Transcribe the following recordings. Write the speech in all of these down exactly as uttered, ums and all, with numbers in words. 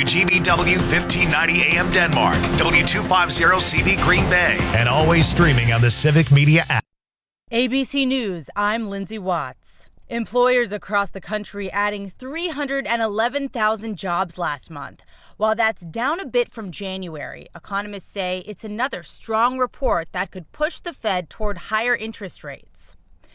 W G B W fifteen ninety A M Denmark, W two fifty C V Green Bay, and always streaming on the Civic Media app. A B C News, I'm Lindsay Watts. Employers across the country adding three hundred eleven thousand jobs last month. While that's down a bit from January, economists say it's another strong report that could push the Fed toward higher interest rates.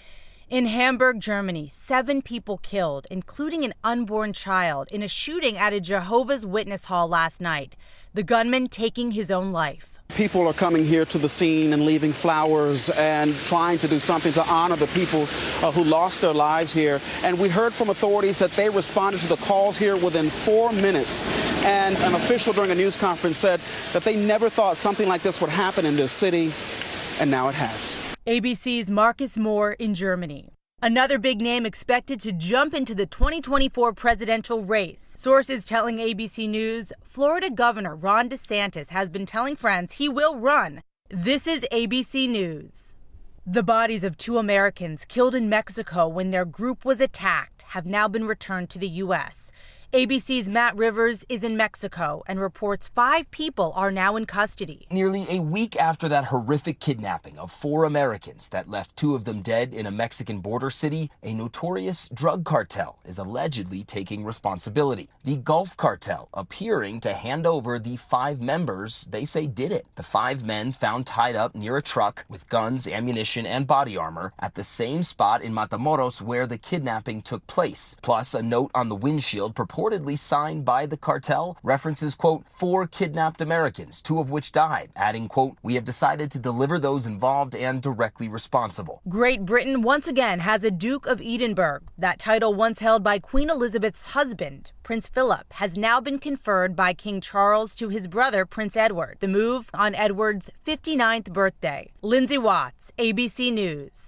In Hamburg, Germany, seven people killed, including an unborn child, in a shooting at a Jehovah's Witness hall last night, the gunman taking his own life. People are coming here to the scene and leaving flowers and trying to do something to honor the people uh, who lost their lives here. And we heard from authorities that they responded to the calls here within four minutes. And an official during a news conference said that they never thought something like this would happen in this city, and now it has. A B C's Marcus Moore in Germany. Another big name expected to jump into the twenty twenty-four presidential race. Sources telling A B C News, Florida Governor Ron DeSantis has been telling friends he will run. This is A B C News. The bodies of two Americans killed in Mexico when their group was attacked have now been returned to the U S A B C's Matt Rivers is in Mexico and reports five people are now in custody. Nearly a week after that horrific kidnapping of four Americans that left two of them dead in a Mexican border city, a notorious drug cartel is allegedly taking responsibility. The Gulf Cartel appearing to hand over the five members they say did it. The five men found tied up near a truck with guns, ammunition, and body armor at the same spot in Matamoros where the kidnapping took place, plus a note on the windshield purporting reportedly signed by the cartel references, quote, four kidnapped Americans, two of which died, adding, quote, we have decided to deliver those involved and directly responsible. Great Britain once again has a Duke of Edinburgh. That title, once held by Queen Elizabeth's husband, Prince Philip, has now been conferred by King Charles to his brother, Prince Edward. The move on Edward's fifty-ninth birthday. Lindsay Watts, A B C News.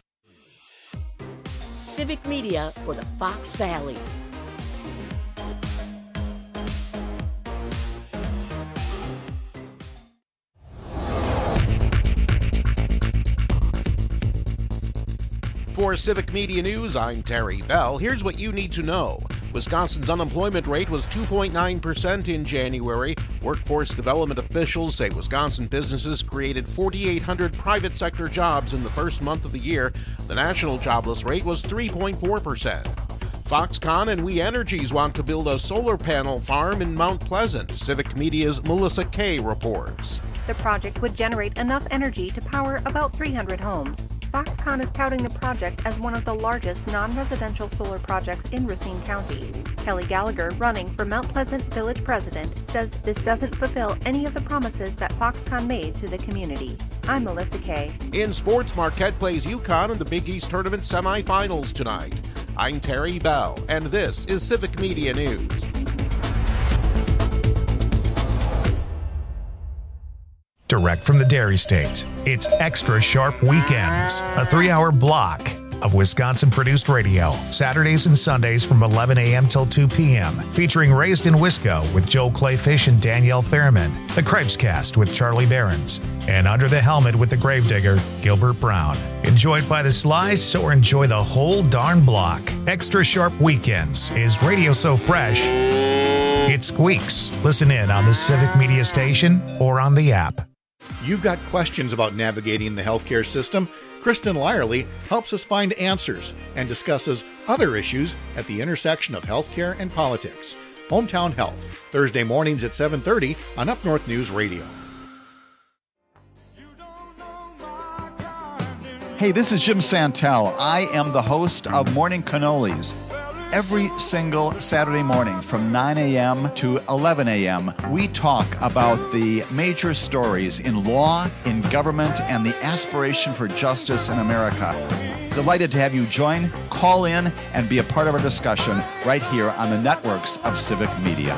Civic Media for the Fox Valley. For Civic Media News, I'm Terry Bell. Here's what you need to know. Wisconsin's unemployment rate was two point nine percent in January. Workforce development officials say Wisconsin businesses created four thousand eight hundred private sector jobs in the first month of the year. The national jobless rate was three point four percent. Foxconn and We Energies want to build a solar panel farm in Mount Pleasant. Civic Media's Melissa Kay reports. The project would generate enough energy to power about three hundred homes. Foxconn is touting the project as one of the largest non-residential solar projects in Racine County. Kelly Gallagher, running for Mount Pleasant Village President, says this doesn't fulfill any of the promises that Foxconn made to the community. I'm Melissa Kay. In sports, Marquette plays UConn in the Big East Tournament semifinals tonight. I'm Terry Bell, and this is Civic Media News. Direct from the Dairy State, it's Extra Sharp Weekends, a three-hour block of Wisconsin-produced radio, Saturdays and Sundays from eleven a.m. till two p.m., featuring Raised in Wisco with Joel Clayfish and Danielle Fairman, The Cripescast with Charlie Behrens, and Under the Helmet with the Gravedigger, Gilbert Brown. Enjoyed by the slice or enjoy the whole darn block. Extra Sharp Weekends is radio so fresh, it squeaks. Listen in on the Civic Media Station or on the app. You've got questions about navigating the healthcare system? Kristen Lyerly helps us find answers and discusses other issues at the intersection of healthcare and politics. Hometown Health, Thursday mornings at seven thirty on Up North News Radio. Hey, this is Jim Santel. I am the host of Morning Cannolis. Every single Saturday morning from nine a.m. to eleven a.m., we talk about the major stories in law, in government, and the aspiration for justice in America. Delighted to have you join, call in, and be a part of our discussion right here on the networks of Civic Media.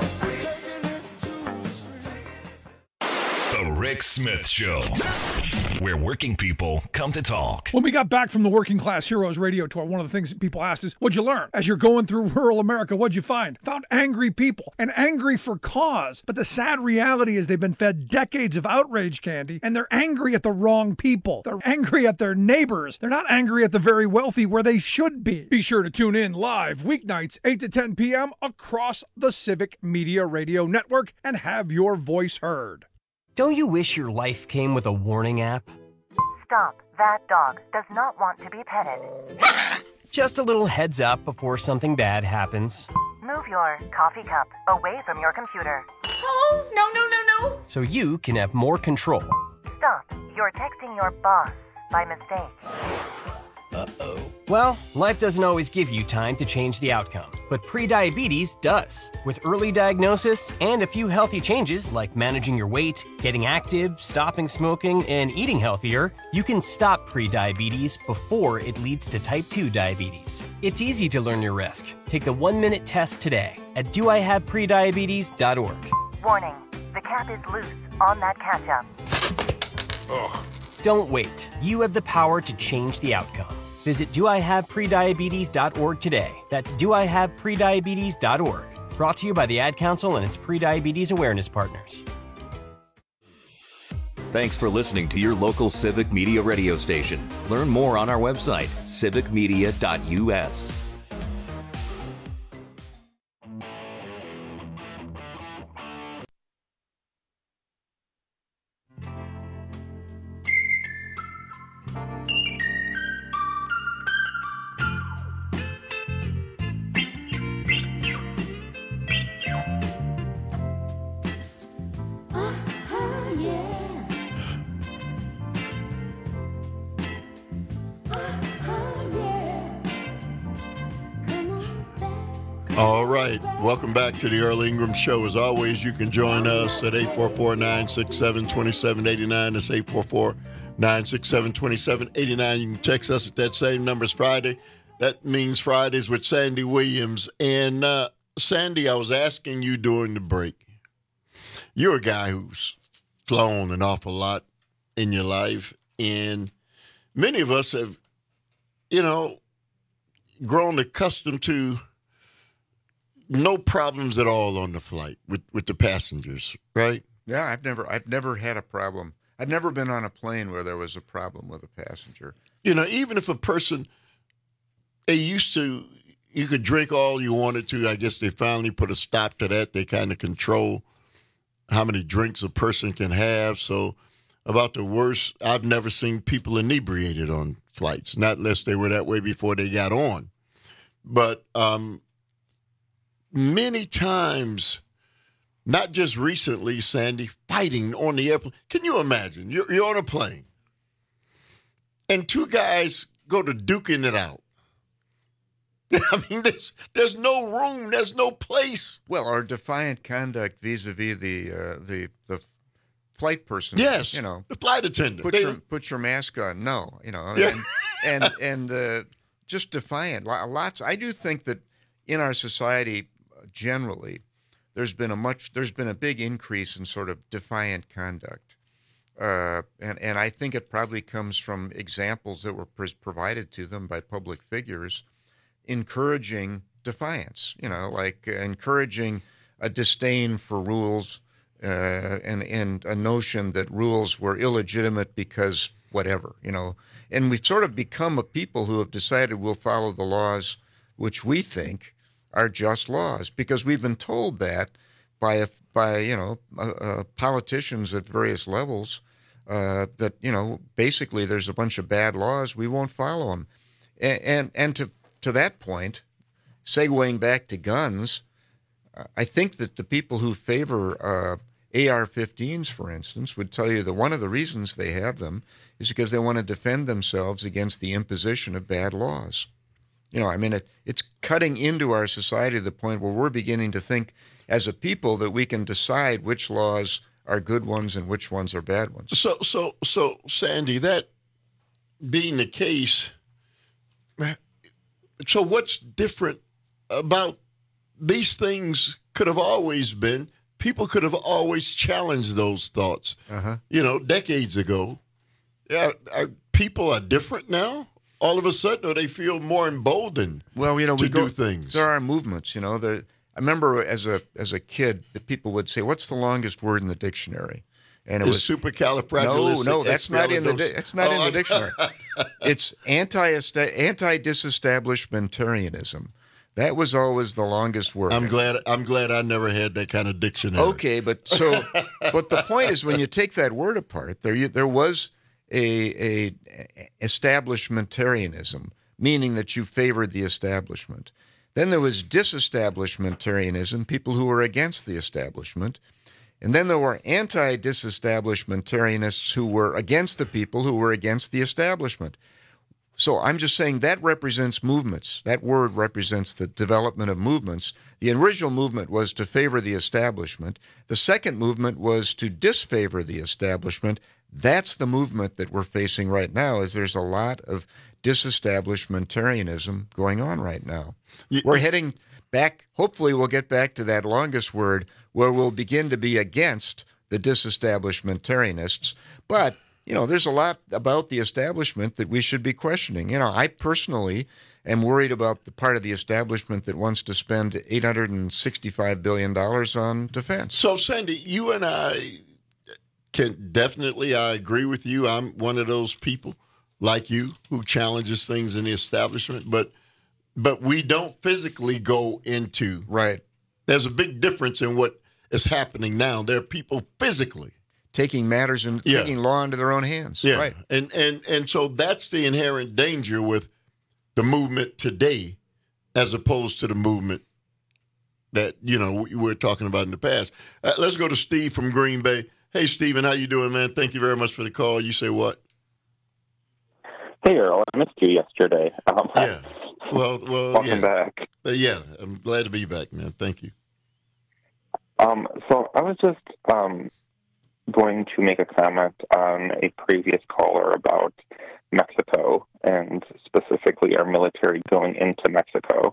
The Rick Smith Show. where working people come to talk. When we got back from the Working Class Heroes radio tour, one of the things that people asked is, what'd you learn? As you're going through rural America, what'd you find? Found angry people, and angry for cause. But the sad reality is they've been fed decades of outrage candy, and they're angry at the wrong people. They're angry at their neighbors. They're not angry at the very wealthy where they should be. Be sure to tune in live weeknights, eight to ten p.m. across the Civic Media Radio Network and have your voice heard. Don't you wish your life came with a warning app? Stop. That dog does not want to be petted. Just a little heads up before something bad happens. Move your coffee cup away from your computer. Oh, no, no, no, no. So you can have more control. Stop. You're texting your boss by mistake. Uh-oh. Well, life doesn't always give you time to change the outcome, but prediabetes does. With early diagnosis and a few healthy changes like managing your weight, getting active, stopping smoking, and eating healthier, you can stop prediabetes before it leads to type two diabetes. It's easy to learn your risk. Take the one-minute test today at do I have prediabetes dot org. Warning, the cap is loose on that ketchup. Ugh. Don't wait. You have the power to change the outcome. Visit do I have prediabetes dot org today. That's do I have prediabetes dot org. Brought to you by the Ad Council and its prediabetes awareness partners. Thanks for listening to your local Civic Media radio station. Learn more on our website, civic media dot u s. All right. Welcome back to the Earl Ingram Show. As always, you can join us at eight four four, nine six seven, two seven eight nine. That's eight four four, nine six seven, two seven eight nine. You can text us at that same number as Friday. That means Fridays with Sandy Williams. And, uh, Sandy, I was asking you during the break. You're a guy who's flown an awful lot in your life. And many of us have, you know, grown accustomed to no problems at all on the flight with, with the passengers, right? Yeah, I've never I've never had a problem. I've never been on a plane where there was a problem with a passenger. You know, even if a person, they used to, you could drink all you wanted to. I guess they finally put a stop to that. They kind of control how many drinks a person can have. So about the worst, I've never seen people inebriated on flights, not unless they were that way before they got on. But um many times, not just recently, Sandy, fighting on the airplane. Can you imagine? You're, you're on a plane, and two guys go to duking it out. I mean, there's, there's no room. There's no place. Well, or defiant conduct vis-a-vis the uh, the the flight person. Yes, you know, the flight attendant. Put, they, your, put your mask on. No, you know, yeah. and and, and uh, just defiant. Lots. I do think that in our society, generally, there's been a much there's been a big increase in sort of defiant conduct, uh, and and I think it probably comes from examples that were pr- provided to them by public figures, encouraging defiance. You know, like uh, encouraging a disdain for rules, uh, and and a notion that rules were illegitimate because whatever. You know, and we've sort of become a people who have decided we'll follow the laws which we think are just laws, because we've been told that by a, by you know uh, uh, politicians at various levels, uh, that you know basically there's a bunch of bad laws, we won't follow them, and and, and to to that point, segueing back to guns, uh, I think that the people who favor uh, A R fifteens, for instance, would tell you that one of the reasons they have them is because they want to defend themselves against the imposition of bad laws. You know, I mean, it, it's cutting into our society to the point where we're beginning to think as a people that we can decide which laws are good ones and which ones are bad ones. So, so, so, Sandy, that being the case, so what's different about these things? Could have always been, people could have always challenged those thoughts, uh-huh. you know, decades ago. Yeah, are, people are different now. All of a sudden, or they feel more emboldened. Well, you know, to we go, do things. There are movements. You know, there. I remember as a as a kid that people would say, "What's the longest word in the dictionary?" And it Is was supercalifragilistic. No, no, that's not in the di- that's not oh, in the dictionary. It's anti anti disestablishmentarianism. That was always the longest word. I'm glad. I'm glad I never had that kind of dictionary. Okay, but so, but the point is, when you take that word apart, there you, there was a a establishmentarianism, meaning that you favored the establishment. Then there was disestablishmentarianism, people who were against the establishment. And then there were anti-disestablishmentarianists who were against the people who were against the establishment. So I'm just saying that represents movements. That word represents the development of movements. The original movement was to favor the establishment. The second movement was to disfavor the establishment. That's the movement that we're facing right now, is there's a lot of disestablishmentarianism going on right now. We're heading back, hopefully we'll get back to that longest word, where we'll begin to be against the disestablishmentarianists. But, you know, there's a lot about the establishment that we should be questioning. You know, I personally am worried about the part of the establishment that wants to spend eight hundred sixty-five billion dollars on defense. So, Sandy, you and I can definitely, I agree with you. I'm one of those people like you who challenges things in the establishment, but but we don't physically go into. Right. There's a big difference in what is happening now. There are people physically taking matters and yeah. taking law into their own hands. Yeah. Right. And and and so that's the inherent danger with the movement today, as opposed to the movement that, you know, we were talking about in the past. Uh, let's go to Steve from Green Bay. Hey, Stephen, how you doing, man? Thank you very much for the call. You say what? Hey, Earl, I missed you yesterday. Um, yeah. Well, well, welcome yeah. back. Uh, yeah, I'm glad to be back, man. Thank you. Um, so I was just um, going to make a comment on a previous caller about Mexico, and specifically our military going into Mexico.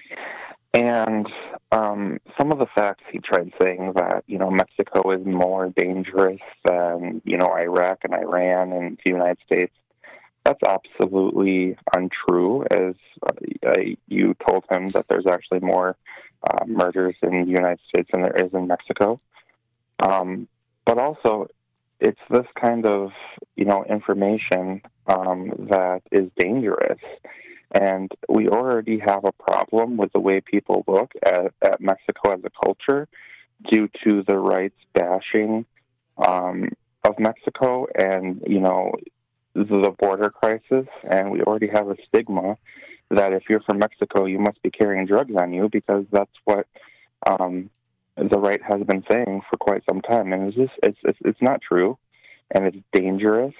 And um, some of the facts he tried saying that, you know, Mexico is more dangerous than, you know, Iraq and Iran and the United States. That's absolutely untrue, as uh, you told him that there's actually more uh, murders in the United States than there is in Mexico. Um, but also, it's this kind of, you know, information um, that is dangerous. And we already have a problem with the way people look at, at Mexico as a culture due to the rights bashing um, of Mexico and, you know, the border crisis. And we already have a stigma that if you're from Mexico, you must be carrying drugs on you, because that's what um, the right has been saying for quite some time. And it's just, it's, it's, it's not true, and it's dangerous.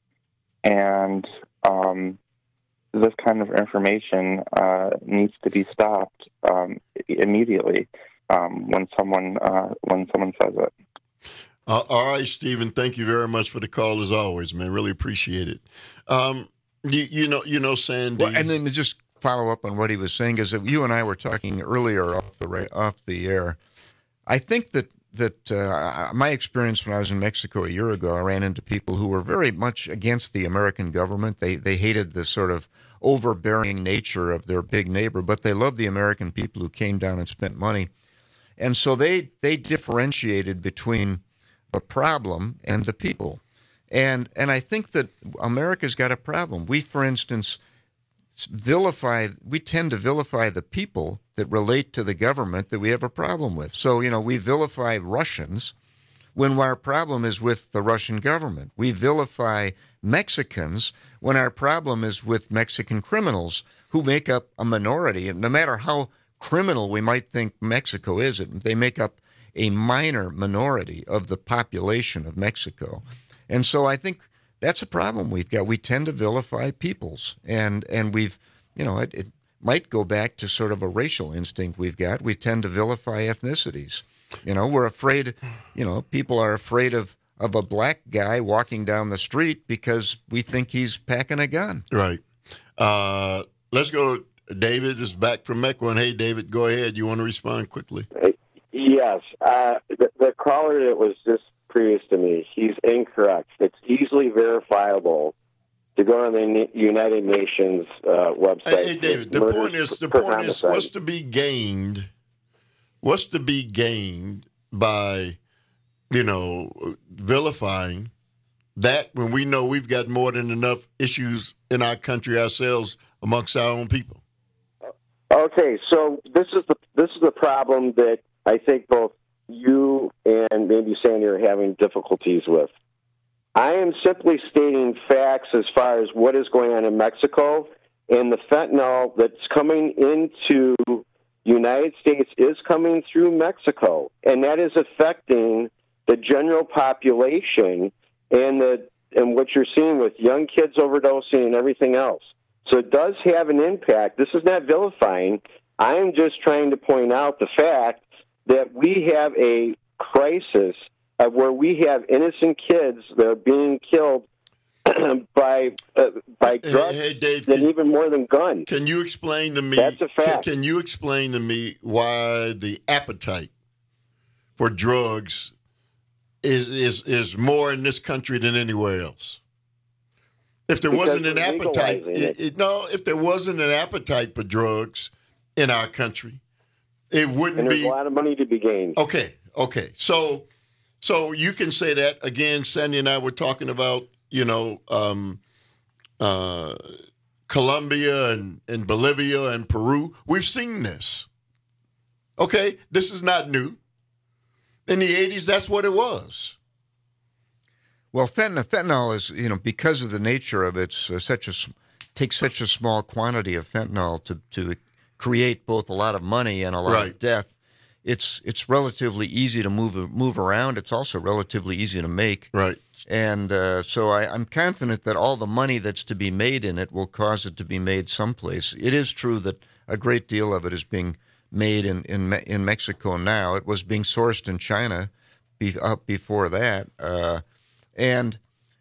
And, um, this kind of information uh, needs to be stopped um, immediately um, when someone uh, when someone says it. Uh, all right, Stephen. Thank you very much for the call, as always, man. Really appreciate it. Um, you, you know, you know, Sandy. Well, and then to just follow up on what he was saying, is that you and I were talking earlier off the off the air. I think that that uh, my experience when I was in Mexico a year ago, I ran into people who were very much against the American government. They they hated the sort of overbearing nature of their big neighbor, but they loved the American people who came down and spent money. And so they they differentiated between the problem and the people. And and I think that America's got a problem. We, for instance, vilify, we tend to vilify the people that relate to the government that we have a problem with. So, you know, we vilify Russians when our problem is with the Russian government. We vilify Mexicans when our problem is with Mexican criminals who make up a minority. And no matter how criminal we might think Mexico is, they make up a minor minority of the population of Mexico. And so I think that's a problem we've got. We tend to vilify peoples. And, and we've, you know, it, it might go back to sort of a racial instinct we've got. We tend to vilify ethnicities. You know, we're afraid, you know, people are afraid of of a black guy walking down the street because we think he's packing a gun. Right. Uh, let's go. David is back from Mequon. Hey, David, go ahead. You want to respond quickly? Yes. Uh, the, the caller that was just previous to me. He's incorrect. It's easily verifiable. To go on the United Nations uh, website. Hey, hey David, the point is, the point is, what's to be gained? What's to be gained by, you know, vilifying that when we know we've got more than enough issues in our country ourselves amongst our own people? Okay, so this is the this is the problem that I think both you and maybe Sandy are having difficulties with. I am simply stating facts as far as what is going on in Mexico, and the fentanyl that's coming into the United States is coming through Mexico, and that is affecting the general population and the and what you're seeing with young kids overdosing and everything else. So it does have an impact. This is not vilifying. I am just trying to point out the fact that we have a crisis of where we have innocent kids that are being killed by uh, by drugs, hey, hey, Dave, and can, even more than guns. Can you explain to me? That's a fact. Can, can you explain to me why the appetite for drugs is is is more in this country than anywhere else? If there Because wasn't an we're appetite, legalizing it, it, no. If there wasn't an appetite for drugs in our country, it wouldn't and there's be a lot of money to be gained. Okay, okay. So, so you can say that again. Sandy and I were talking about, you know, um, uh, Colombia and, and Bolivia and Peru. We've seen this. Okay, this is not new. In the eighties, that's what it was. Well, fentanyl, fentanyl is, you know, because of the nature of it, it's uh, such a takes such a small quantity of fentanyl to to create both a lot of money and a lot Right. of death. It's it's relatively easy to move move around. It's also relatively easy to make. Right. And uh, so I, I'm confident that all the money that's to be made in it will cause it to be made someplace. It is true that a great deal of it is being made in in, Me- in Mexico now. It was being sourced in China be, up before that. Uh, and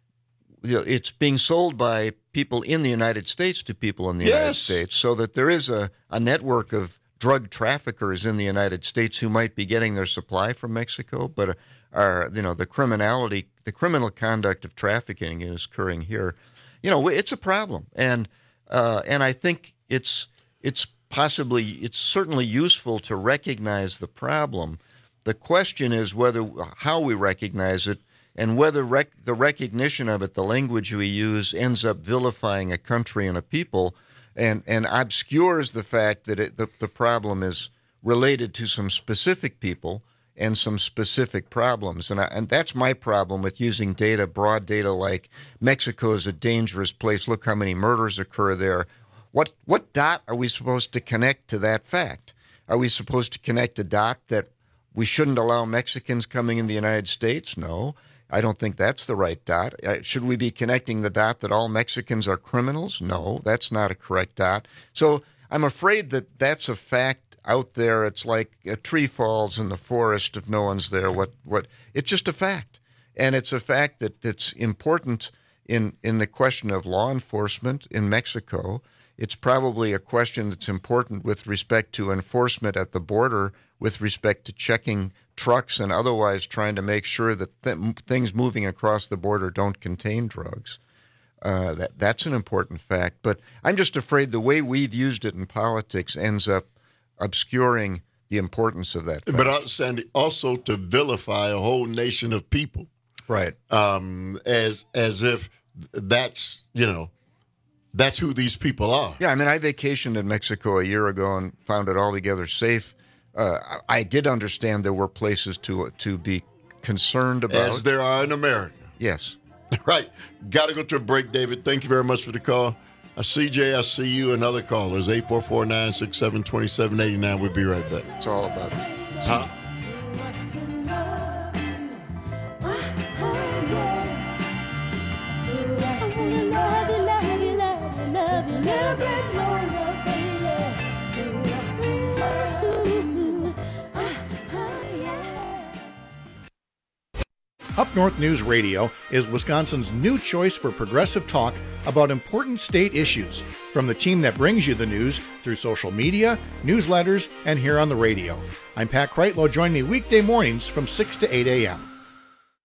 you know, it's being sold by people in the United States to people in the United Yes. States, so that there is a, a network of drug traffickers in the United States who might be getting their supply from Mexico, but are, you know, the criminality, the criminal conduct of trafficking is occurring here. You know, it's a problem, and uh, and I think it's it's possibly it's certainly useful to recognize the problem. The question is whether how we recognize it. And whether rec- the recognition of it, the language we use, ends up vilifying a country and a people, and, and obscures the fact that it, the, the problem is related to some specific people and some specific problems. And, I, and that's my problem with using data, broad data like Mexico is a dangerous place. Look how many murders occur there. What, what dot are we supposed to connect to that fact? Are we supposed to connect a dot that we shouldn't allow Mexicans coming in the United States? No. I don't think that's the right dot. Uh, should we be connecting the dot that all Mexicans are criminals? No, that's not a correct dot. So I'm afraid that that's a fact out there. It's like a tree falls in the forest if no one's there. What? What? It's just a fact. And it's a fact that it's important in, in the question of law enforcement in Mexico. It's probably a question that's important with respect to enforcement at the border, with respect to checking trucks and otherwise trying to make sure that th- things moving across the border don't contain drugs. Uh, that that's an important fact. But I'm just afraid the way we've used it in politics ends up obscuring the importance of that fact. But uh, Sandy, also to vilify a whole nation of people, right? Um, as as if that's you know that's who these people are. Yeah, I mean, I vacationed in Mexico a year ago and found it altogether safe. Uh, I did understand there were places to to be concerned about. As there are in America. Yes. Right. Got to go to a break, David. Thank you very much for the call. Uh, C J, I see you and other callers. eight four four, nine six seven, two seven eight nine. We'll be right back. It's all about it. Huh? Up North News Radio is Wisconsin's new choice for progressive talk about important state issues, from the team that brings you the news through social media, newsletters, and here on the radio. I'm Pat Kreitlow. Join me weekday mornings from six to eight a.m.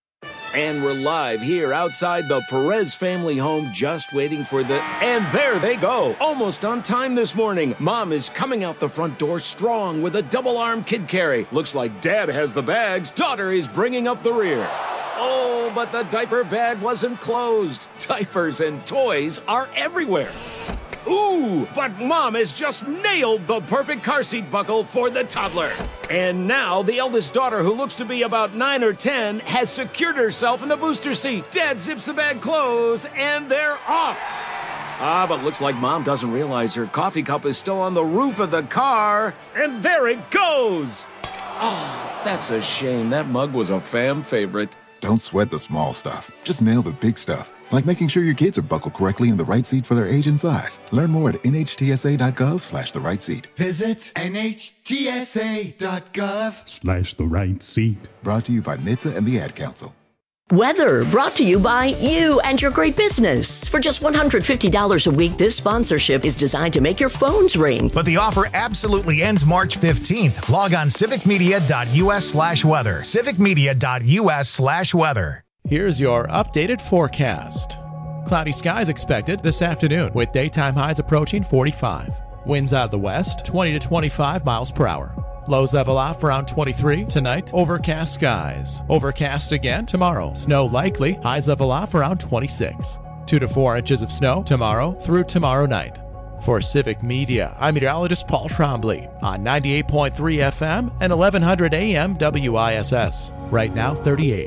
And we're live here outside the Perez family home, just waiting for the... And there they go! Almost on time this morning. Mom is coming out the front door strong with a double-arm kid carry. Looks like Dad has the bags. Daughter is bringing up the rear. Oh, but the diaper bag wasn't closed. Diapers and toys are everywhere. Ooh, but Mom has just nailed the perfect car seat buckle for the toddler. And now the eldest daughter, who looks to be about nine or ten, has secured herself in the booster seat. Dad zips the bag closed, and they're off. Ah, but looks like Mom doesn't realize her coffee cup is still on the roof of the car. And there it goes. Oh, that's a shame. That mug was a fam favorite. Don't sweat the small stuff. Just nail the big stuff, like making sure your kids are buckled correctly in the right seat for their age and size. Learn more at nhtsa.gov slash the right seat. Visit nhtsa.gov Slash the right seat. Brought to you by N H T S A and the Ad Council. Weather brought to you by you and your great business. For just one hundred fifty dollars a week, this sponsorship is designed to make your phones ring. But the offer absolutely ends March fifteenth. Log on civicmedia.us slash weather. civicmedia.us slash weather. Here's your updated forecast. Cloudy skies expected this afternoon with daytime highs approaching forty-five. Winds out of the west, twenty to twenty-five miles per hour. Lows level off around twenty-three. Tonight, overcast skies. Overcast again tomorrow. Snow likely. Highs level off around twenty-six. Two to four inches of snow tomorrow through tomorrow night. For Civic Media, I'm meteorologist Paul Trombley on ninety-eight point three F M and eleven hundred A M W I S S. Right now, thirty-eight.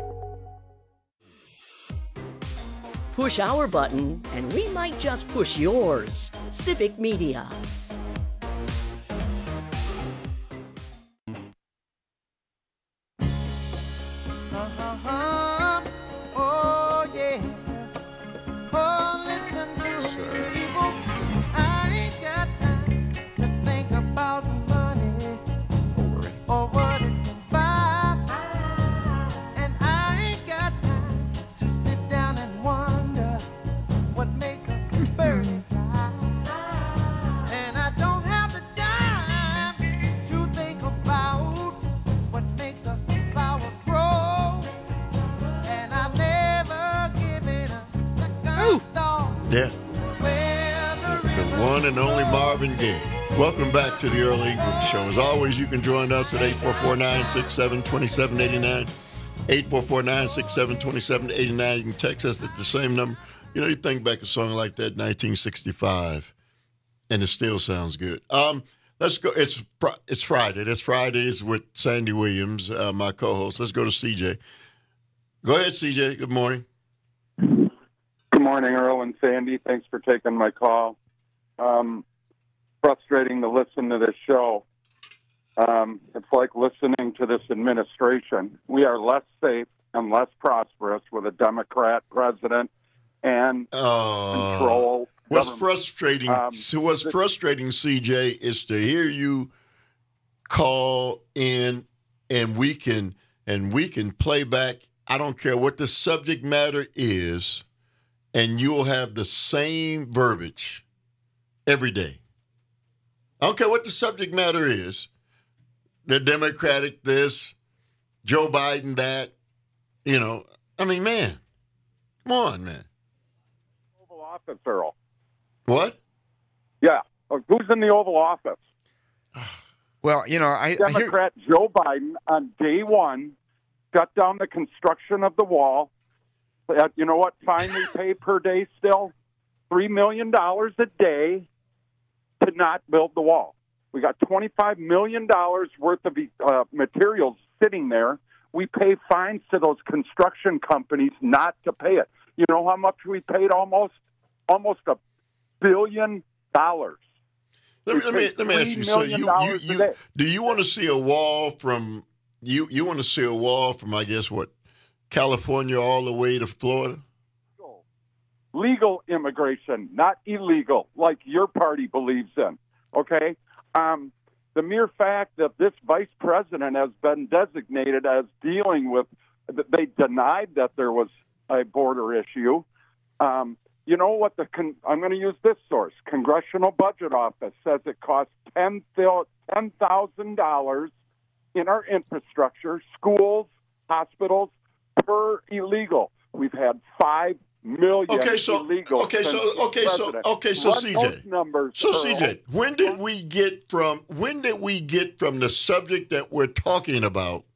Push our button, and we might just push yours. Civic Media. Oh, yeah. Oh, listen to me, people. I ain't got time to think about money or what it can buy. And I ain't got time to sit down and wonder what makes a bird fly. And I don't have the time to think about what makes a flower grow. And I've never given a second thought. Yeah. The one and only Marvin Gaye. Welcome back to the Earl Ingram Show. As always, you can join us at eight four four, nine six seven, two seven eight nine. eight four four, nine six seven, two seven eight nine. You can text us at the same number. You know, you think back a song like that, nineteen sixty-five, and it still sounds good. Um, let's go. It's it's Friday. It's Fridays with Sandy Williams, uh, my co-host. Let's go to C J. Go ahead, C J. Good morning. Good morning, Earl and Sandy. Thanks for taking my call. Um, frustrating to listen to this show. Um, it's like listening to this administration. We are less safe and less prosperous with a Democrat president and Uh, control. What's government. frustrating? Um, so what's frustrating, C J, is to hear you call in, and we can and we can play back. I don't care what the subject matter is, and you'll have the same verbiage every day. I don't care what the subject matter is. The Democratic this, Joe Biden that. You know, I mean, man, come on, man. Oval Office, Earl. What? Yeah. Uh, Who's in the Oval Office? Well, you know, I Democrat I hear... Joe Biden on day one shut down the construction of the wall. Uh, you know what fine we pay per day still? three million dollars a day to not build the wall. We got twenty-five million dollars worth of uh, materials sitting there. We pay fines to those construction companies not to pay it. You know how much we paid? Almost, almost a billion dollars. Let me, let me, let me ask you, so you, you, you, do you want to see a wall from, you, you want to see a wall from, I guess, what, California all the way to Florida? Legal immigration, not illegal, like your party believes in, okay? Um, the mere fact that this vice president has been designated as dealing with, they denied that there was a border issue. Um, you know what? The con- I'm going to use this source. Congressional Budget Office says it costs ten thousand dollars in our infrastructure, schools, hospitals, per illegal. We've had five million Okay, so illegals. okay, so since okay, so president. okay, so Run C J. those numbers, So Earl. C J, when did we get from when did we get from the subject that we're talking about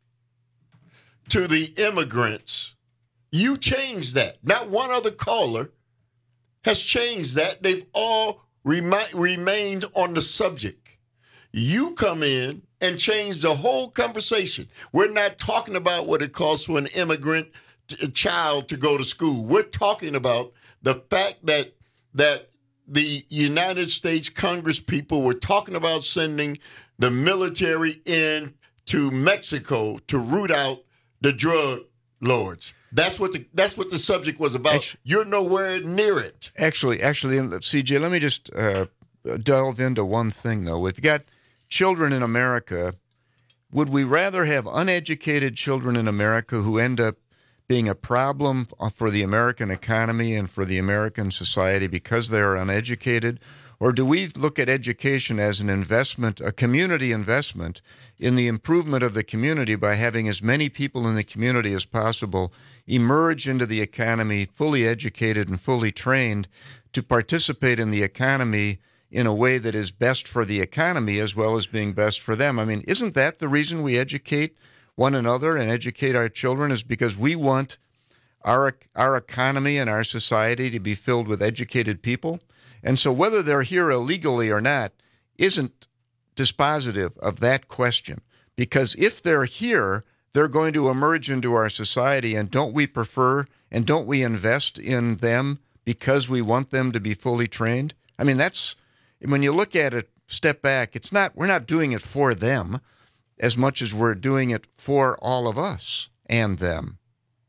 to the immigrants? You changed that. Not one other caller has changed that. They've all remi- remained on the subject. You come in and change the whole conversation. We're not talking about what it costs for an immigrant t- child to go to school. We're talking about the fact that that the United States Congress people were talking about sending the military in to Mexico to root out the drug lords. That's what the that's what the subject was about. Actually, you're nowhere near it. Actually, actually, C J, let me just uh, delve into one thing, though. We've got children in America. Would we rather have uneducated children in America who end up being a problem for the American economy and for the American society because they are uneducated? Or do we look at education as an investment, a community investment, in the improvement of the community by having as many people in the community as possible emerge into the economy fully educated and fully trained to participate in the economy in a way that is best for the economy as well as being best for them? I mean, isn't that the reason we educate one another and educate our children, is because we want our our economy and our society to be filled with educated people? And so whether they're here illegally or not isn't dispositive of that question, because if they're here, they're going to emerge into our society, and don't we prefer and don't we invest in them because we want them to be fully trained? I mean, that's, when you look at it, step back, it's not, we're not doing it for them as much as we're doing it for all of us and them.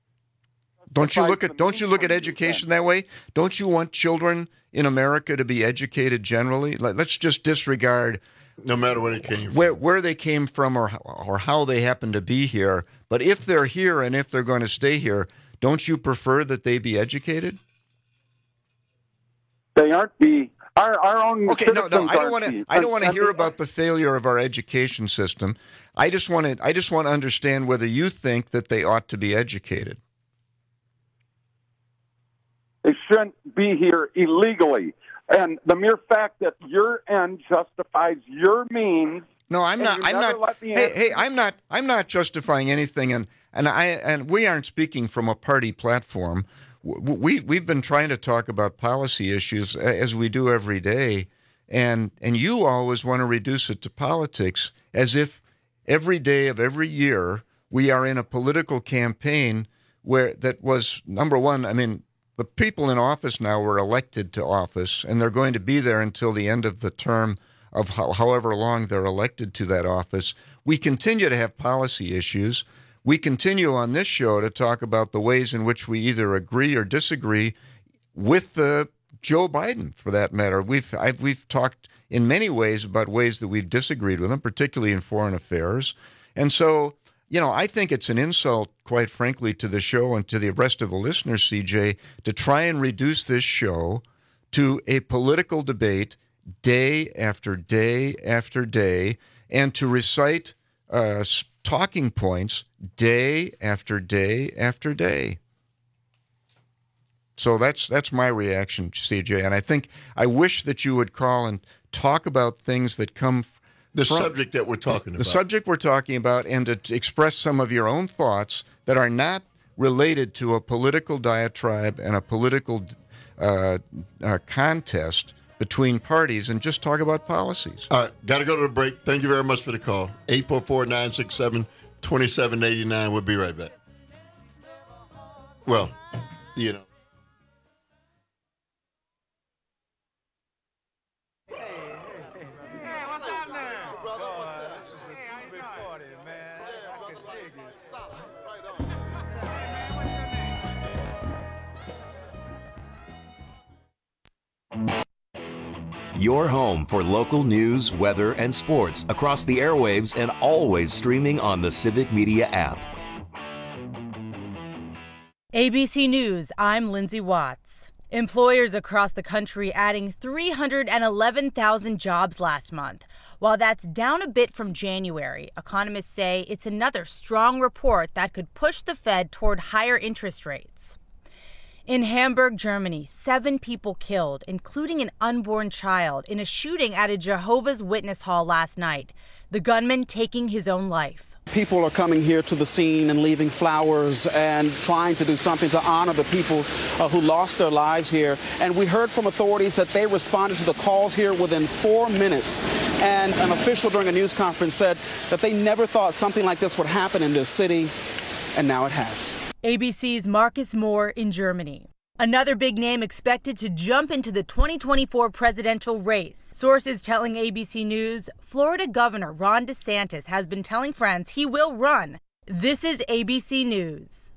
Don't you look at don't you look at education that way? Don't you want children in America to be educated generally? Let's just disregard no matter where they came where where they came from or or how they happen to be here. But if they're here and if they're going to stay here, don't you prefer that they be educated? They aren't be our our own. Okay, no, no, I don't want to. I don't want to hear about the failure of our education system. I just want to. I just want to understand whether you think that they ought to be educated. They shouldn't be here illegally. And the mere fact that your end justifies your means. No, I'm not. I'm not. Hey, hey, I'm not. I'm not justifying anything. And and I and we aren't speaking from a party platform. We we've been trying to talk about policy issues as we do every day, and and you always want to reduce it to politics, as if every day of every year we are in a political campaign where that was number one. I mean, the people in office now were elected to office, and they're going to be there until the end of the term of how, however long they're elected to that office. We continue to have policy issues. We continue on this show to talk about the ways in which we either agree or disagree with the Joe Biden, for that matter. We've I've, we've talked in many ways about ways that we've disagreed with him, particularly in foreign affairs. And so, you know, I think it's an insult, quite frankly, to the show and to the rest of the listeners, C J, to try and reduce this show to a political debate day after day after day, and to recite uh, talking points day after day after day. So that's that's my reaction, C J. And I think I wish that you would call and talk about things that come f- the from subject that we're talking the about. The subject we're talking about, and to express some of your own thoughts that are not related to a political diatribe and a political uh, uh, contest between parties, and just talk about policies. All right, got to go to the break. Thank you very much for the call. eight four four, nine six seven, two seven eight nine. We'll be right back. Well, you know. Your home for local news, weather, and sports across the airwaves, and always streaming on the Civic Media app. A B C News, I'm Lindsay Watts. Employers across the country adding three hundred eleven thousand jobs last month. While that's down a bit from January, economists say it's another strong report that could push the Fed toward higher interest rates. In Hamburg, Germany, seven people killed, including an unborn child, in a shooting at a Jehovah's Witness hall last night, the gunman taking his own life. People are coming here to the scene and leaving flowers and trying to do something to honor the people uh, who lost their lives here. And we heard from authorities that they responded to the calls here within four minutes. And an official during a news conference said that they never thought something like this would happen in this city, and now it has. A B C's Marcus Moore in Germany. Another big name expected to jump into the twenty twenty-four presidential race. Sources telling A B C News, Florida Governor Ron DeSantis has been telling friends he will run. This is A B C News.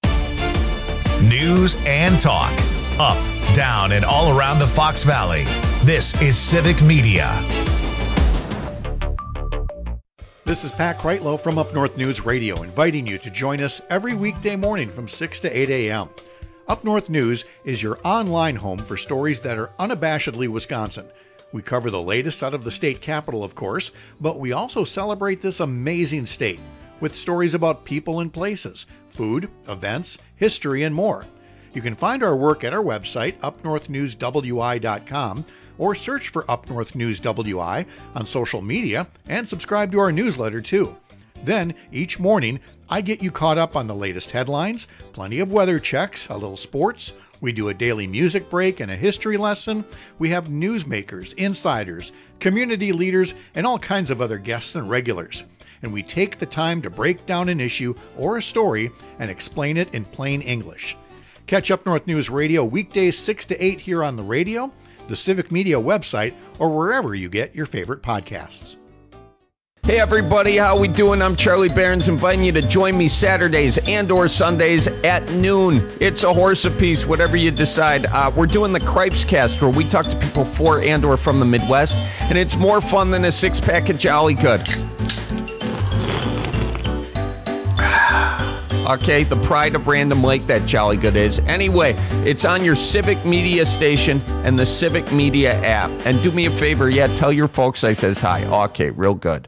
News and talk. Up, down, and all around the Fox Valley. This is Civic Media. This is Pat Kreitlow from Up North News Radio, inviting you to join us every weekday morning from six to eight a.m. Up North News is your online home for stories that are unabashedly Wisconsin. We cover the latest out of the state capital, of course, but we also celebrate this amazing state with stories about people and places, food, events, history, and more. You can find our work at our website, up north news w i dot com, or search for Up North News W I on social media and subscribe to our newsletter too. Then, each morning, I get you caught up on the latest headlines, plenty of weather checks, a little sports. We do a daily music break and a history lesson. We have newsmakers, insiders, community leaders, and all kinds of other guests and regulars. And we take the time to break down an issue or a story and explain it in plain English. Catch Up North News Radio weekdays six to eight here on the radio, the Civic Media website, or wherever you get your favorite podcasts. Hey everybody, how we doing? I'm Charlie Behrens, inviting you to join me Saturdays and or Sundays at noon. It's a horse apiece, whatever you decide. Uh, we're doing the Cripes Cast, where we talk to people for and or from the Midwest, and it's more fun than a six-pack of Jolly Good. Okay, the pride of Random Lake, that Jolly Good is. Anyway, it's on your Civic Media station and the Civic Media app. And do me a favor, yeah, tell your folks I says hi. Okay, real good.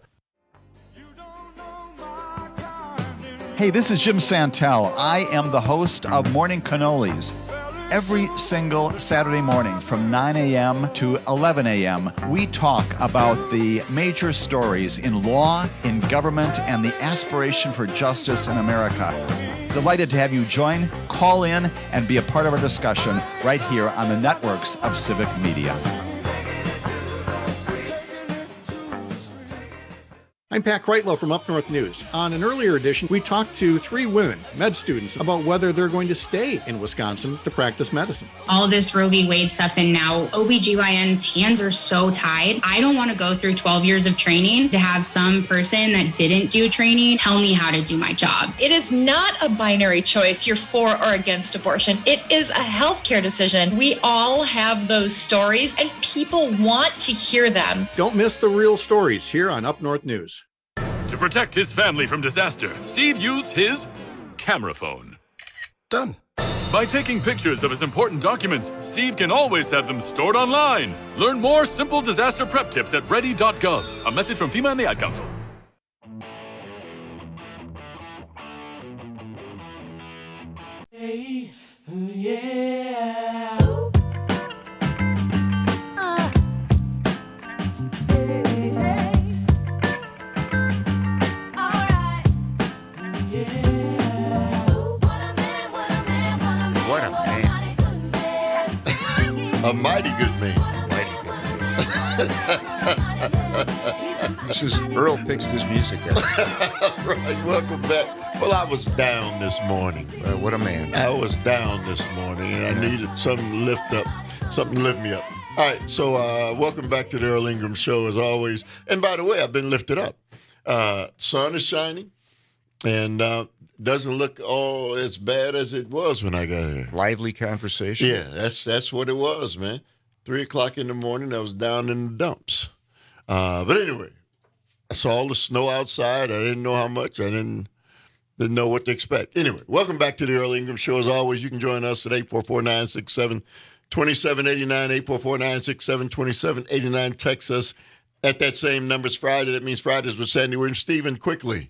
Hey, this is Jim Santel. I am the host of Morning Cannolis. Every single Saturday morning from nine a.m. to eleven a.m., we talk about the major stories in law, in government, and the aspiration for justice in America. Delighted to have you join, call in, and be a part of our discussion right here on the networks of Civic Media. I'm Pat Kreitlow from Up North News. On an earlier edition, we talked to three women, med students, about whether they're going to stay in Wisconsin to practice medicine. All this Roe v. Wade stuff, and now O B G Y N's hands are so tied. I don't want to go through twelve years of training to have some person that didn't do training tell me how to do my job. It is not a binary choice, you're for or against abortion. It is a healthcare decision. We all have those stories, and people want to hear them. Don't miss the real stories here on Up North News. To protect his family from disaster, Steve used his camera phone. Done. By taking pictures of his important documents, Steve can always have them stored online. Learn more simple disaster prep tips at ready dot gov. A message from FEMA and the Ad Council. Hey, yeah. What a man. A mighty good man. A mighty good man. This is Earl picks this music up. Right, welcome back. Well, I was down this morning. Uh, what a man. I was down this morning, and I needed something to lift up, something to lift me up. All right, so uh, welcome back to the Earl Ingram Show, as always. And by the way, I've been lifted up. Uh, sun is shining, and uh, doesn't look all as bad as it was when I got here. Lively conversation. Yeah, that's that's what it was, man. Three o'clock in the morning, I was down in the dumps. Uh, but anyway, I saw all the snow outside. I didn't know how much. I didn't didn't know what to expect. Anyway, welcome back to the Earl Ingram Show. As always, you can join us at eight four four, nine six seven, twenty-seven eighty-nine, eight four four, nine six seven, twenty-seven eighty-nine. Text us at that same number. It's Friday. That means Fridays with Sandy Williams. Stephen, quickly.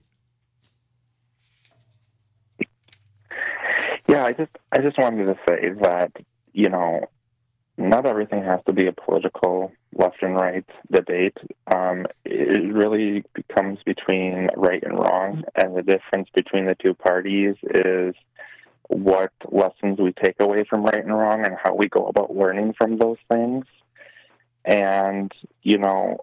Yeah, I just I just wanted to say that, you know, not everything has to be a political left and right debate. Um, it really comes between right and wrong, and the difference between the two parties is what lessons we take away from right and wrong and how we go about learning from those things. And, you know,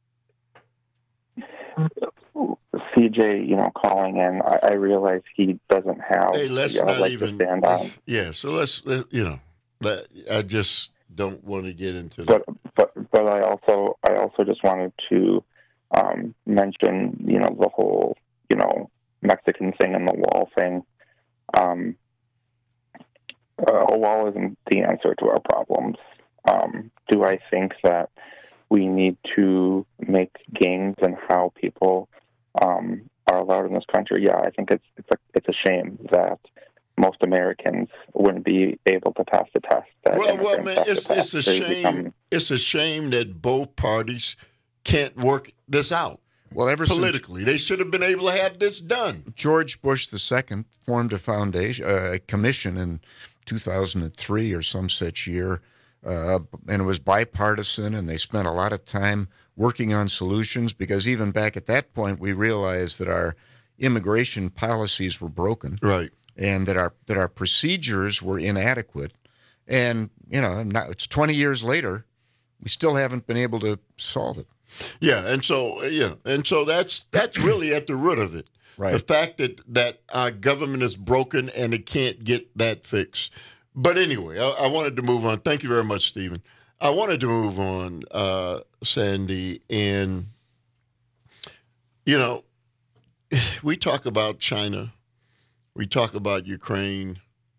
C J, you know, calling in, I, I realize he doesn't have hey, let's you know, not like even, to stand on. Yeah, so let's, let, you know, let, I just don't want to get into but, that. But but I also I also just wanted to um, mention, you know, the whole, you know, Mexican thing and the wall thing. Um, uh, a wall isn't the answer to our problems. Um, do I think that we need to make gains in how people um, are allowed in this country? Yeah, I think it's it's a it's a shame that most Americans wouldn't be able to pass the test. That Well, well, man, it's pass. it's a They shame. become- It's a shame that both parties can't work this out. Well, ever politically, they should have been able to have this done. George Bush the Second formed a foundation, uh, a commission in two thousand three or some such year, uh, and it was bipartisan, and they spent a lot of time working on solutions because even back at that point, we realized that our immigration policies were broken, right, and that our that our procedures were inadequate, and you know, now it's twenty years later, we still haven't been able to solve it. Yeah, and so yeah, and so that's that's really at the root of it. Right. The fact that that our government is broken and it can't get that fixed. But anyway, I, I wanted to move on. Thank you very much, Stephen. I wanted to move on, uh, Sandy, and you know, we talk about China, we talk about Ukraine,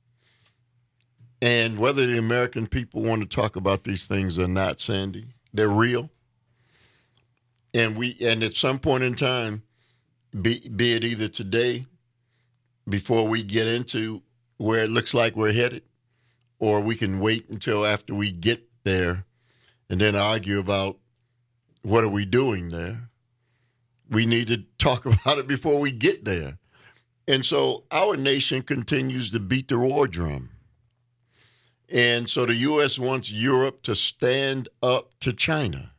and whether the American people want to talk about these things or not, Sandy, they're real. And we, and at some point in time, be, be it either today, before we get into where it looks like we're headed, or we can wait until after we get there and then argue about what are we doing there. We need to talk about it before we get there. And so our nation continues to beat the war drum. And so the U S wants Europe to stand up to China.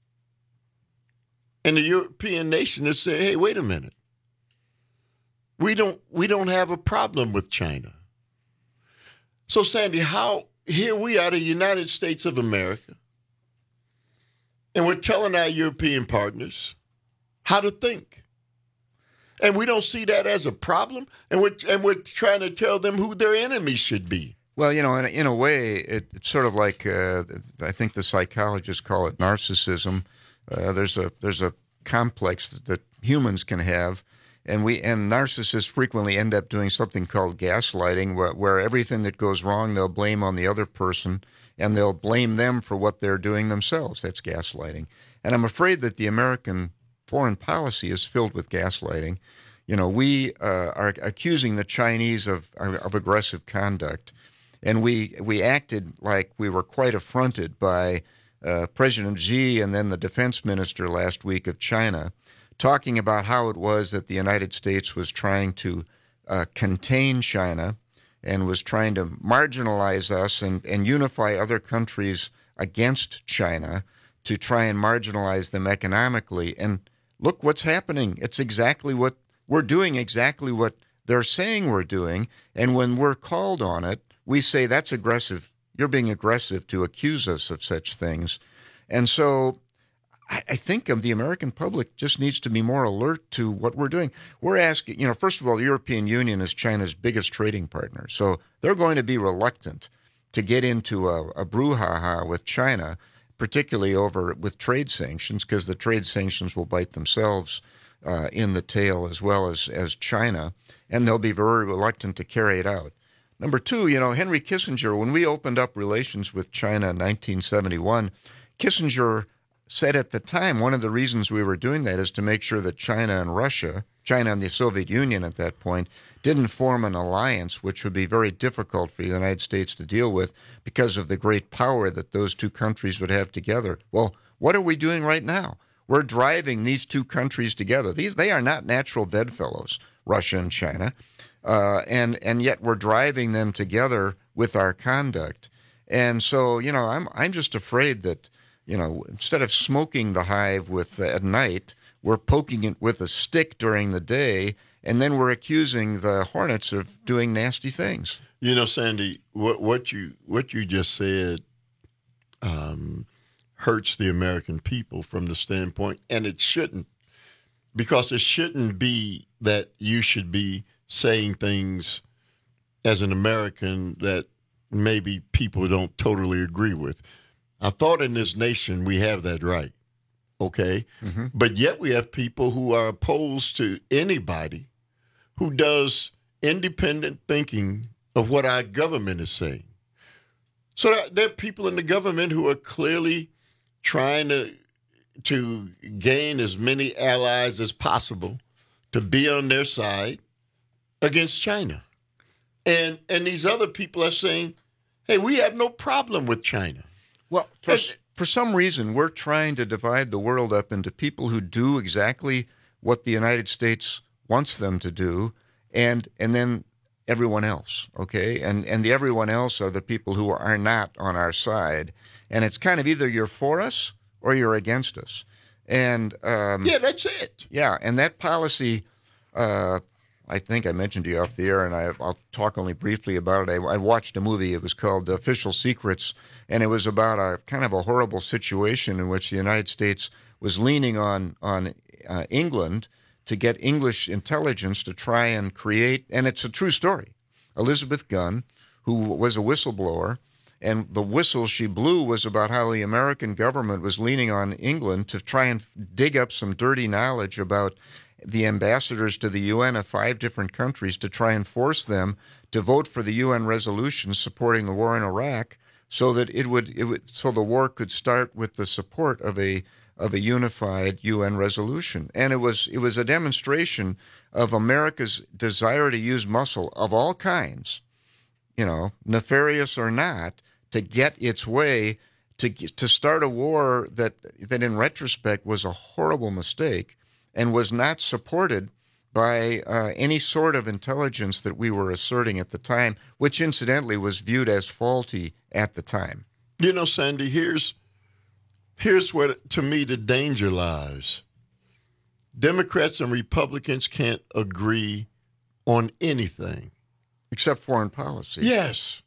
And the European nation is saying, hey, wait a minute. We don't we don't have a problem with China. So, Sandy, how here we are, the United States of America, and we're telling our European partners how to think. And we don't see that as a problem, and we're and we're trying to tell them who their enemies should be. Well, you know, in a, in a way, it, it's sort of like uh, I think the psychologists call it narcissism. Uh, there's a there's a complex that, that humans can have, and we and narcissists frequently end up doing something called gaslighting, where, where everything that goes wrong they'll blame on the other person, and they'll blame them for what they're doing themselves. That's gaslighting, and I'm afraid that the American foreign policy is filled with gaslighting. You know, we uh, are accusing the Chinese of of aggressive conduct, and we we acted like we were quite affronted by Uh, President Xi and then the defense minister last week of China, talking about how it was that the United States was trying to uh, contain China and was trying to marginalize us and, and unify other countries against China to try and marginalize them economically. And look what's happening. It's exactly what we're doing, exactly what they're saying we're doing. And when we're called on it, we say that's aggressive. You're being aggressive to accuse us of such things. And so I, I think um, the American public just needs to be more alert to what we're doing. We're asking, you know, first of all, the European Union is China's biggest trading partner. So they're going to be reluctant to get into a, a brouhaha with China, particularly over with trade sanctions, because the trade sanctions will bite themselves uh, in the tail as well as, as China, and they'll be very reluctant to carry it out. Number two, you know, Henry Kissinger, when we opened up relations with China in nineteen seventy-one, Kissinger said at the time, one of the reasons we were doing that is to make sure that China and Russia, China and the Soviet Union at that point, didn't form an alliance, which would be very difficult for the United States to deal with because of the great power that those two countries would have together. Well, what are we doing right now? We're driving these two countries together. These they are not natural bedfellows, Russia and China, uh, and and yet we're driving them together with our conduct. And so, you know, I'm I'm just afraid that, you know, instead of smoking the hive with uh, at night, we're poking it with a stick during the day, and then we're accusing the hornets of doing nasty things. You know, Sandy, what what you what you just said um, hurts the American people from the standpoint, and it shouldn't, because it shouldn't be that you should be saying things as an American that maybe people don't totally agree with. I thought in this nation we have that right, okay? Mm-hmm. But yet we have people who are opposed to anybody who does independent thinking of what our government is saying. So there are people in the government who are clearly trying to to gain as many allies as possible to be on their side against China. And and these other people are saying, hey, we have no problem with China. Well, for, for some reason, we're trying to divide the world up into people who do exactly what the United States wants them to do, and and then everyone else, okay? And and the everyone else are the people who are not on our side. And it's kind of either you're for us or you're against us. And um, yeah, that's it. Yeah, and that policy, uh, I think I mentioned to you off the air, and I, I'll talk only briefly about it. I, I watched a movie. It was called Official Secrets, and it was about a kind of a horrible situation in which the United States was leaning on on uh, England to get English intelligence to try and create, and it's a true story, Elizabeth Gunn, who was a whistleblower, and the whistle she blew was about how the American government was leaning on England to try and dig up some dirty knowledge about the ambassadors to the U N of five different countries to try and force them to vote for the U N resolution supporting the war in Iraq, so that it would, it would so the war could start with the support of a of a unified U N resolution. And it was it was a demonstration of America's desire to use muscle of all kinds, you know, nefarious or not, to get its way to to start a war that that in retrospect was a horrible mistake and was not supported by uh, any sort of intelligence that we were asserting at the time, which incidentally was viewed as faulty at the time. You know, Sandy, here's here's where, to me, the danger lies. Democrats and Republicans can't agree on anything. Except foreign policy. Yes.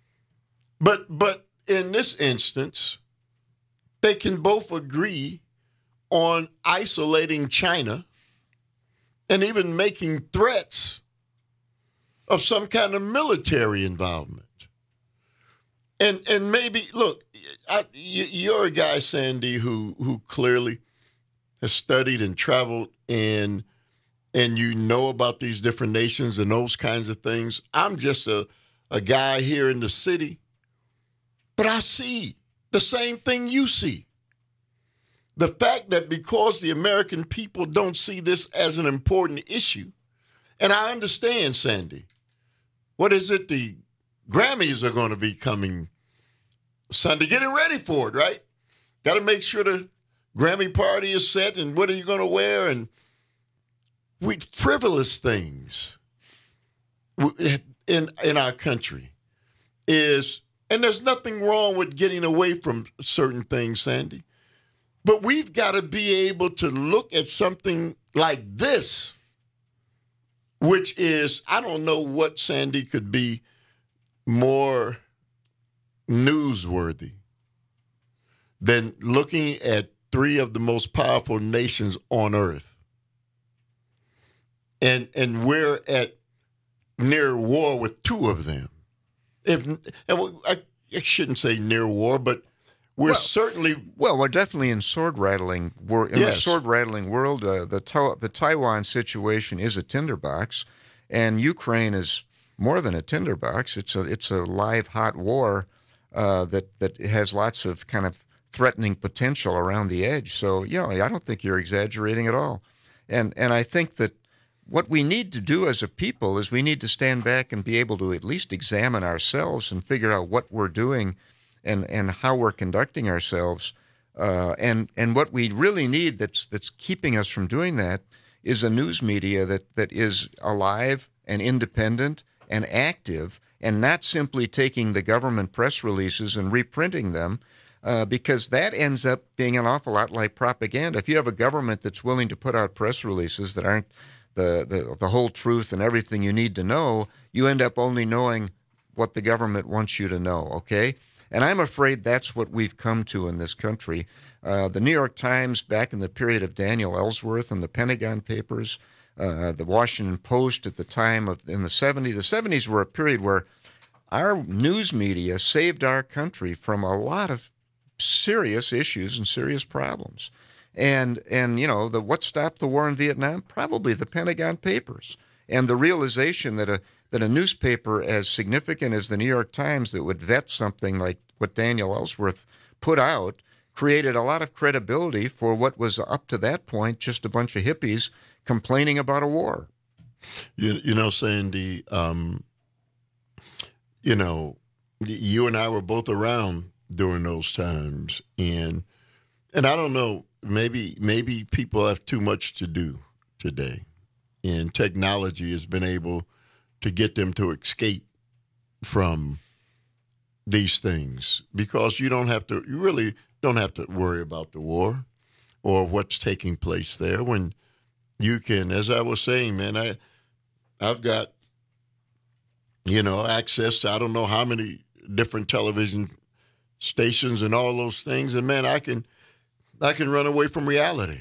But but in this instance, they can both agree on isolating China and even making threats of some kind of military involvement. And and maybe, look, I, you, you're a guy, Sandy, who who clearly has studied and traveled and and you know about these different nations and those kinds of things. I'm just a, a guy here in the city, but I see the same thing you see. The fact that because the American people don't see this as an important issue, and I understand, Sandy, what is it? The Grammys are going to be coming Sunday, getting ready for it, right? Got to make sure the Grammy party is set, and what are you going to wear, and we frivolous things in in our country is, and there's nothing wrong with getting away from certain things, Sandy. But we've got to be able to look at something like this, which is, I don't know what, Sandy, could be more newsworthy than looking at three of the most powerful nations on earth. And and we're at near war with two of them. If and I, I shouldn't say near war, but we're well, certainly well. We're definitely in sword rattling. We're in yes. a sword rattling world. Uh, the ta- the Taiwan situation is a tinderbox, and Ukraine is more than a tinderbox. It's a it's a live hot war uh, that that has lots of kind of threatening potential around the edge. So, yeah, I don't think you're exaggerating at all. And and I think that what we need to do as a people is we need to stand back and be able to at least examine ourselves and figure out what we're doing and, and how we're conducting ourselves. Uh, and and what we really need that's that's keeping us from doing that is a news media that, that is alive and independent and active, and not simply taking the government press releases and reprinting them, uh, because that ends up being an awful lot like propaganda. If you have a government that's willing to put out press releases that aren't the, the, the whole truth and everything you need to know, you end up only knowing what the government wants you to know, okay? And I'm afraid that's what we've come to in this country. Uh, the New York Times, back in the period of Daniel Ellsworth and the Pentagon Papers, uh, the Washington Post at the time of in the seventies. The seventies were a period where our news media saved our country from a lot of serious issues and serious problems. And, and you know, the what stopped the war in Vietnam? Probably the Pentagon Papers. And the realization that a that a newspaper as significant as the New York Times that would vet something like what Daniel Ellsworth put out created a lot of credibility for what was up to that point just a bunch of hippies complaining about a war. You, you know, Sandy, um, you know, you and I were both around during those times. And and I don't know, maybe maybe people have too much to do today. And technology has been able to get them to escape from these things, because you don't have to, you really don't have to worry about the war or what's taking place there when you can, as I was saying, man, I, I've got, you know, access to, I don't know how many different television stations and all those things. And man, I can, I can run away from reality,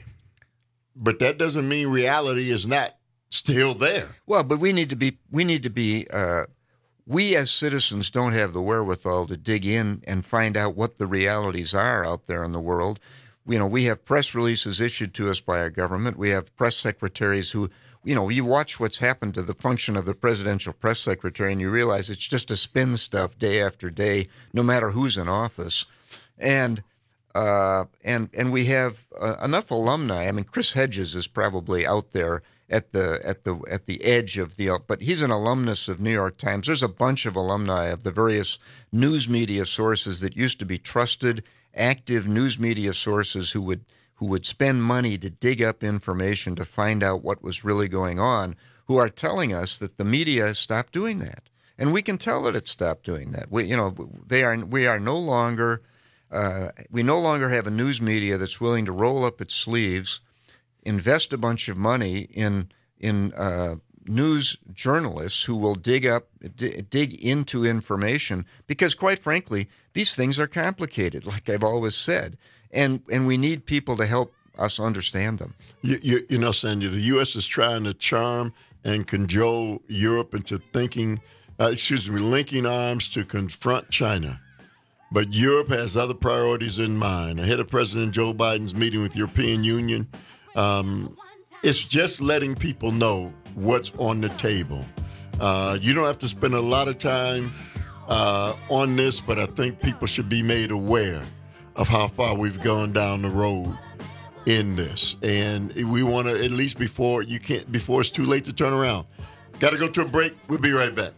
but that doesn't mean reality is not still there. Well, but we need to be, we need to be, uh, we as citizens don't have the wherewithal to dig in and find out what the realities are out there in the world. You know, we have press releases issued to us by our government. We have press secretaries who, you know, you watch what's happened to the function of the presidential press secretary and you realize it's just to spin stuff day after day, no matter who's in office. And, uh, and, and we have uh, enough alumni. I mean, Chris Hedges is probably out there at the at the at the edge of the, but he's an alumnus of New York Times. There's a bunch of alumni of the various news media sources that used to be trusted, active news media sources who would who would spend money to dig up information to find out what was really going on, who are telling us that the media has stopped doing that, and we can tell that it stopped doing that. We, you know, they are we are no longer uh, we no longer have a news media that's willing to roll up its sleeves, invest a bunch of money in in uh, news journalists who will dig up d- dig into information, because quite frankly, these things are complicated, like I've always said, and and we need people to help us understand them. You, you, you know, Sandy, the U S is trying to charm and cajole Europe into thinking, uh, excuse me, linking arms to confront China. But Europe has other priorities in mind. Ahead of President Joe Biden's meeting with the European Union, Um, it's just letting people know what's on the table. Uh, you don't have to spend a lot of time uh, on this, but I think people should be made aware of how far we've gone down the road in this. And we want to, at least before you can't, before it's too late to turn around. Got to go to a break. We'll be right back.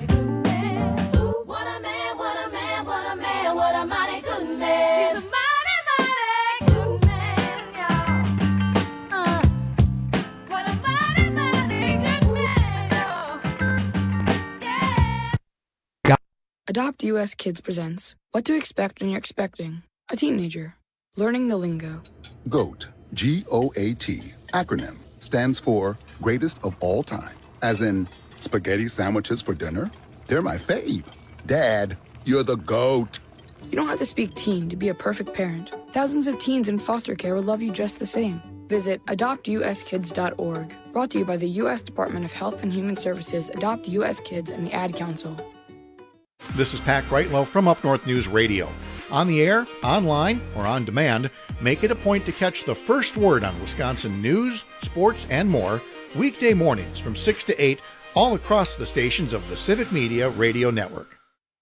Adopt U S Kids presents What to Expect When You're Expecting a Teenager. Learning the Lingo. GOAT, G O A T, acronym, stands for Greatest of All Time. As in, spaghetti sandwiches for dinner? They're my fave. Dad, you're the GOAT. You don't have to speak teen to be a perfect parent. Thousands of teens in foster care will love you just the same. Visit adopt u s kids dot org. Brought to you by the U S Department of Health and Human Services, Adopt U S Kids, and the Ad Council. This is Pat Greitlow from Up North News Radio. On the air, online, or on demand, make it a point to catch the first word on Wisconsin news, sports, and more weekday mornings from six to eight all across the stations of the Civic Media Radio Network.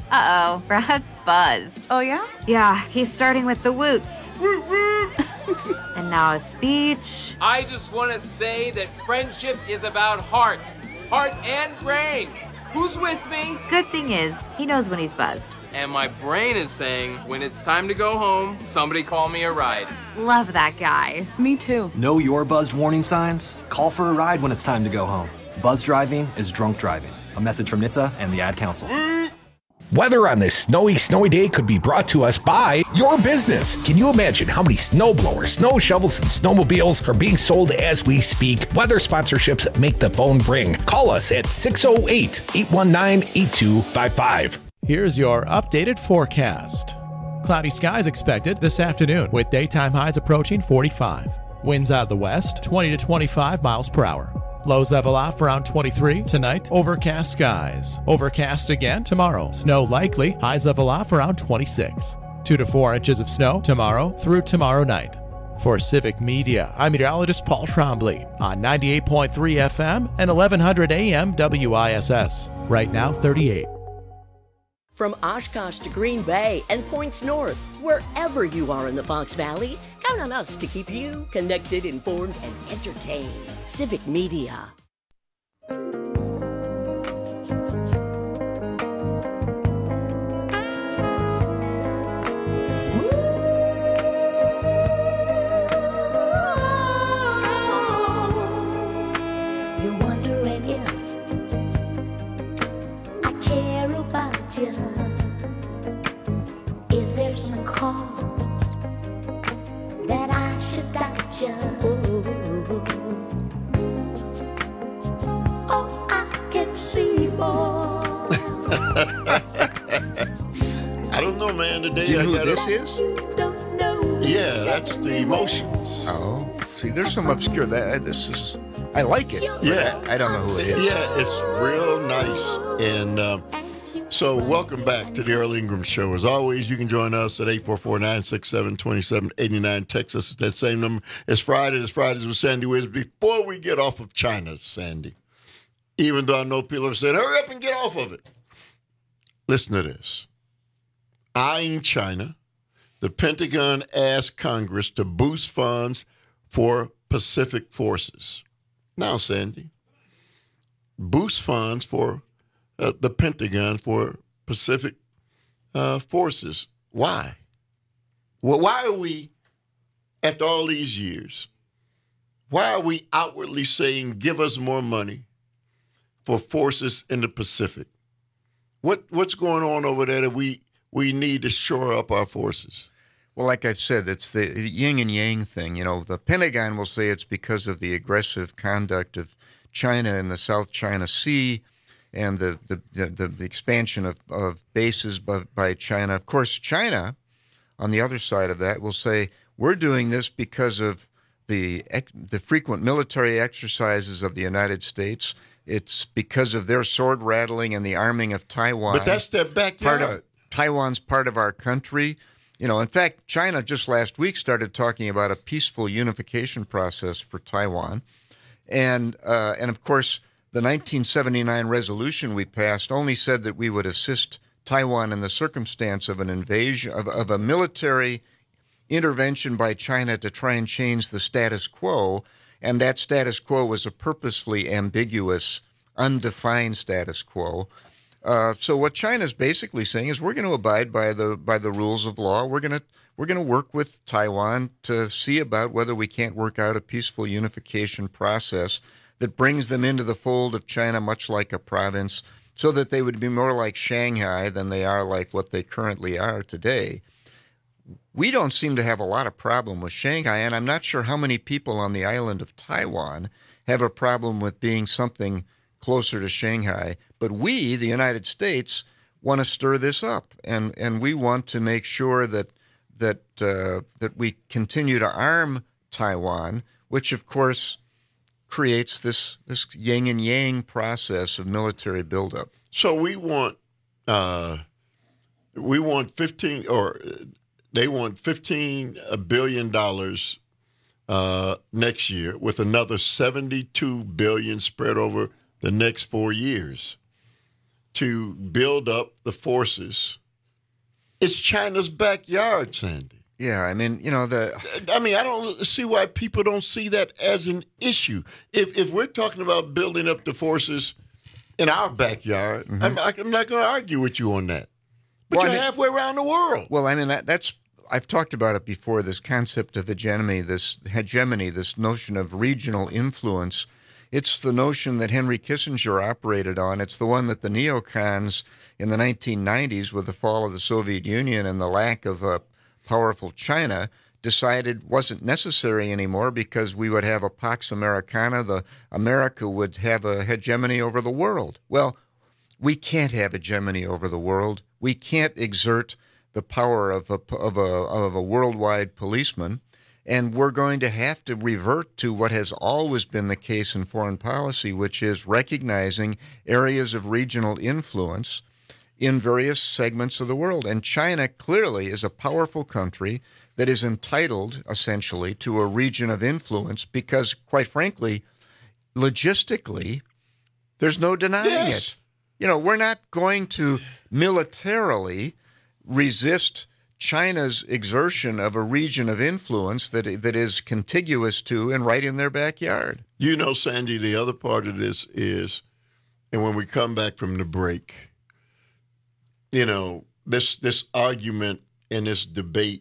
Uh-oh, Brad's buzzed. Oh, yeah? Yeah, he's starting with the woots. And now a speech. I just want to say that friendship is about heart. Heart and brain. Who's with me? Good thing is, he knows when he's buzzed. And my brain is saying, when it's time to go home, somebody call me a ride. Love that guy. Me too. Know your buzzed warning signs? Call for a ride when it's time to go home. Buzz driving is drunk driving. A message from N H T S A and the Ad Council. Weather on this snowy, snowy day could be brought to us by your business. Can you imagine how many snow blowers, snow shovels, and snowmobiles are being sold as we speak? Weather sponsorships make the phone ring. Call us at six oh eight, eight one nine, eight two five five. Here's your updated forecast. Cloudy skies expected this afternoon with daytime highs approaching forty-five. Winds out of the west, twenty to twenty-five miles per hour. Lows level off around twenty-three. Tonight, overcast skies. Overcast again tomorrow. Snow likely. Highs level off around twenty-six. Two to four inches of snow tomorrow through tomorrow night. For Civic Media, I'm meteorologist Paul Trombley on ninety-eight point three F M and eleven hundred A M W I S S. Right now, thirty-eight. From Oshkosh to Green Bay and points north, wherever you are in the Fox Valley, count on us to keep you connected, informed, and entertained. Civic Media. You're wondering if I care about you. Is there some cause that I should doubt you? Oh, I can see more. I don't know, man. Today Do you know I who gotta, this is? Yeah, that's the Emotions. Oh, see, there's some obscure. That this is. I like it. Yeah, I, I don't know who it is. Yeah, it's real nice. And um, so, welcome back to the Earl Ingram Show. As always, you can join us at eight four four, nine six seven, two seven eight nine. Text us at that same number. It's Friday. It's Fridays with Sandy Williams. Before we get off of China, Sandy, even though I know people have said, hurry up and get off of it. Listen to this. Eyeing China, the Pentagon asked Congress to boost funds for Pacific forces. Now, Sandy, boost funds for uh, the Pentagon for Pacific uh, forces. Why? Well, why are we, after all these years, why are we outwardly saying, give us more money for forces in the Pacific? What What's going on over there that we, we need to shore up our forces? Well, like I've said, it's the yin and yang thing. You know, the Pentagon will say it's because of the aggressive conduct of China in the South China Sea and the the, the, the expansion of, of bases by, by China. Of course, China, on the other side of that, will say, we're doing this because of the the frequent military exercises of the United States. It's because of their sword rattling and the arming of Taiwan. But that's their backyard. Part of, Taiwan's part of our country. You know, in fact, China just last week started talking about a peaceful unification process for Taiwan. And, uh, and of course, the nineteen seventy-nine resolution we passed only said that we would assist Taiwan in the circumstance of an invasion, of, of a military intervention by China to try and change the status quo. And that status quo was a purposefully ambiguous, undefined status quo. Uh, so what China's basically saying is we're going to abide by the by the rules of law. We're going to we're going to work with Taiwan to see about whether we can't work out a peaceful unification process that brings them into the fold of China, much like a province, so that they would be more like Shanghai than they are like what they currently are today. We don't seem to have a lot of problem with Shanghai, and I'm not sure how many people on the island of Taiwan have a problem with being something closer to Shanghai. But we, the United States, want to stir this up, and, and we want to make sure that that uh, that we continue to arm Taiwan, which of course creates this this yin and yang process of military buildup. So we want uh, we want fifteen, or they want fifteen billion dollars uh, next year, with another seventy-two billion dollars spread over the next four years. to build up the forces. It's China's backyard, Sandy. Yeah, I mean, you know, the... I mean, I don't see why people don't see that as an issue. If if we're talking about building up the forces in our backyard, mm-hmm. I'm, I'm not going to argue with you on that. But well, you're I mean, halfway around the world. Well, I mean, that, that's... I've talked about it before, this concept of hegemony, this hegemony, this notion of regional influence. It's the notion that Henry Kissinger operated on. It's the one that the neocons in the nineteen nineties, with the fall of the Soviet Union and the lack of a powerful China, decided wasn't necessary anymore because we would have a Pax Americana, the America would have a hegemony over the world. Well, we can't have hegemony over the world. We can't exert the power of a, of a, of a worldwide policeman, and we're going to have to revert to what has always been the case in foreign policy, which is recognizing areas of regional influence in various segments of the world. And China clearly is a powerful country that is entitled, essentially, to a region of influence because, quite frankly, logistically, there's no denying yes. it. You know, we're not going to militarily resist China's exertion of a region of influence that that is contiguous to and right in their backyard. You know, Sandy, the other part of this is, and when we come back from the break, you know, this this argument and this debate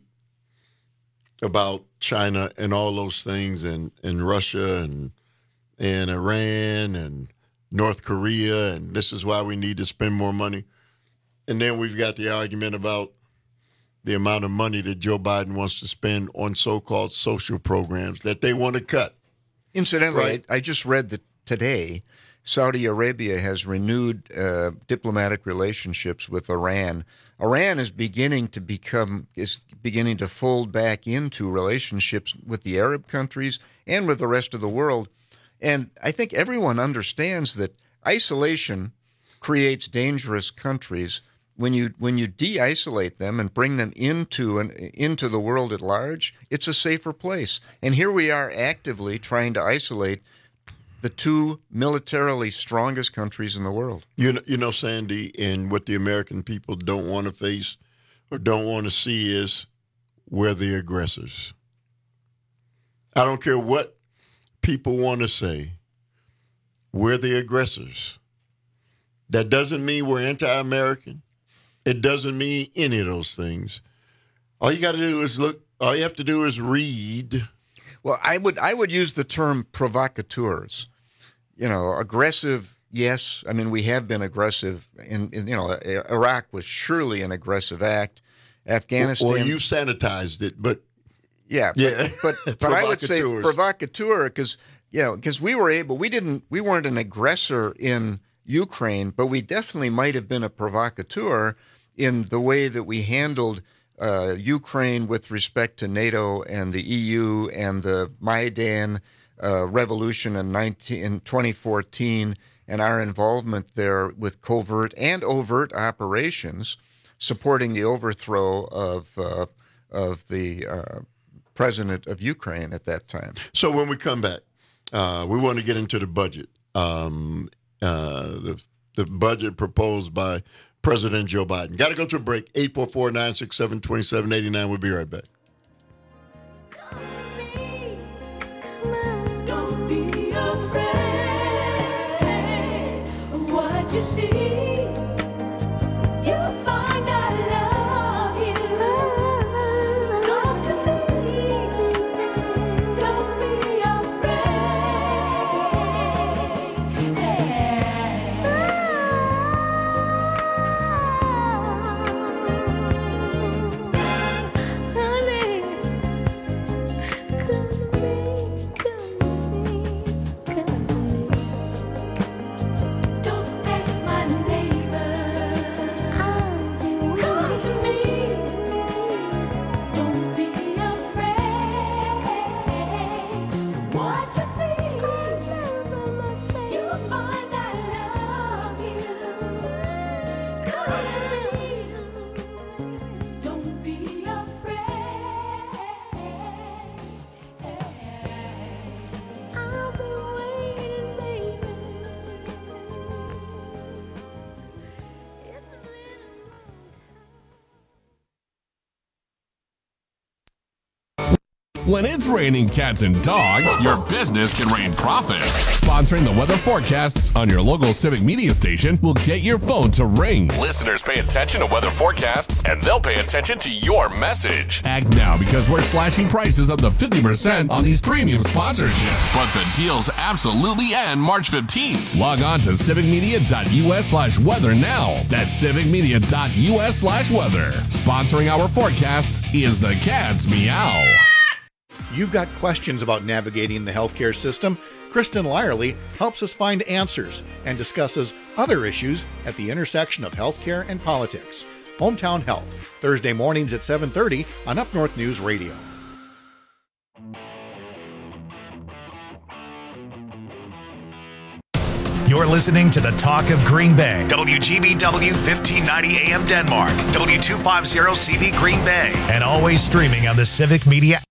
about China and all those things, and, and Russia and and Iran and North Korea, and this is why we need to spend more money. And then we've got the argument about the amount of money that Joe Biden wants to spend on so-called social programs that they want to cut. Incidentally, right? I, I just read that today Saudi Arabia has renewed uh, diplomatic relationships with Iran. Iran is beginning to become is beginning to fold back into relationships with the Arab countries and with the rest of the world. And I think everyone understands that isolation creates dangerous countries. When you when you de-isolate them and bring them into an, into the world at large, it's a safer place. And here we are actively trying to isolate the two militarily strongest countries in the world. You know, you know, Sandy, and what the American people don't want to face or don't want to see is we're the aggressors. I don't care what people want to say. We're the aggressors. That doesn't mean we're anti-American. It doesn't mean any of those things. All you got to do is look. All you have to do is read. Well, I would I would use the term provocateurs. You know, aggressive. Yes, I mean we have been aggressive. In, in you know, Iraq was surely an aggressive act. Afghanistan. Or you sanitized it, but yeah, but yeah. but, but, but I would say provocateur because you know because we were able. We didn't. We weren't an aggressor in Ukraine, but we definitely might have been a provocateur in the way that we handled uh, Ukraine with respect to NATO and the E U and the Maidan uh, revolution in, nineteen, in twenty fourteen and our involvement there with covert and overt operations supporting the overthrow of uh, of the uh, president of Ukraine at that time. So when we come back, uh, we want to get into the budget. Um, uh, the, the budget proposed by President Joe Biden. Got to go to a break. eight four four, nine six seven, two seven eight nine. We'll be right back. Don't be afraid of what you see. You'll find I love you. Come to me. Don't be When it's raining cats and dogs, your business can rain profits. Sponsoring the weather forecasts on your local Civic Media station will get your phone to ring. Listeners pay attention to weather forecasts, and they'll pay attention to your message. Act now because we're slashing prices up to fifty percent on these premium sponsorships. But the deals absolutely end March fifteenth. Log on to civicmedia.us slash weather now. That's civicmedia.us slash weather. Sponsoring our forecasts is the Cat's Meow. You've got questions about navigating the healthcare system? Kristen Lyerly helps us find answers and discusses other issues at the intersection of healthcare and politics. Hometown Health, Thursday mornings at seven thirty on Up North News Radio. You're listening to the Talk of Green Bay. W G B W fifteen ninety A M Denmark. W two fifty C V Green Bay. And always streaming on the Civic Media